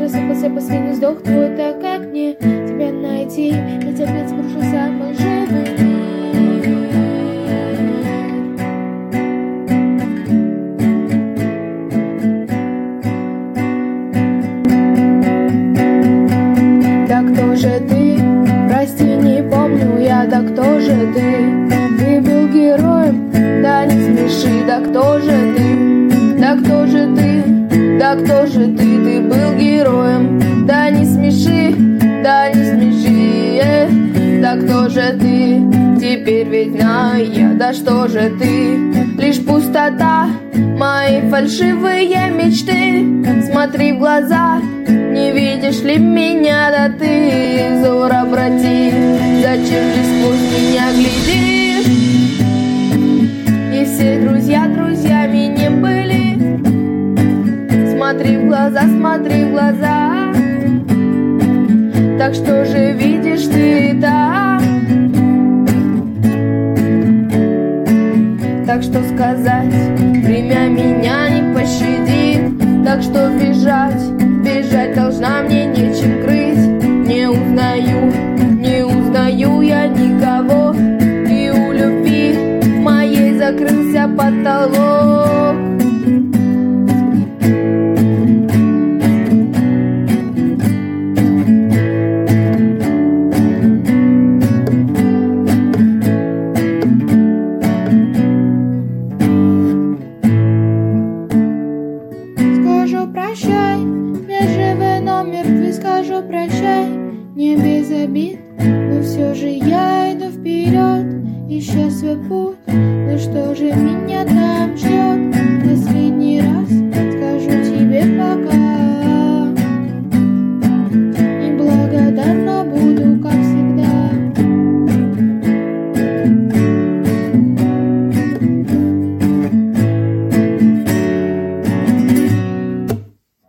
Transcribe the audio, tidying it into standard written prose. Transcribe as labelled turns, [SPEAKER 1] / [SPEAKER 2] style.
[SPEAKER 1] рассыпался последний вздох твой, так как мне тебя найти, ведь опять скружился мой живый мир. Да кто же ты? Прости, не помню я, да кто же ты? Ты был героем, да не смеши, да кто же ты? Да кто же ты? Да кто же ты? Ты был героем, да не смеши, да не смеши, да кто же ты? Теперь ведь знаю я, да что же ты? Лишь пустота, мои фальшивые мечты. Смотри в глаза, не видишь ли меня, да ты взор обрати. Зачем же сквозь меня глядишь? И все друзья друзьями не были. Смотри в глаза, так что же видишь ты там? Так что сказать, время меня не пощадит. Так что бежать, бежать должна, мне нечем крыть. Не узнаю я никого, и у любви моей закрылся потолок.
[SPEAKER 2] Прощай, я живой, но мертвый, скажу прощай, не без обид, но все же я иду вперед, ища свой путь, ну что же меня там ждет?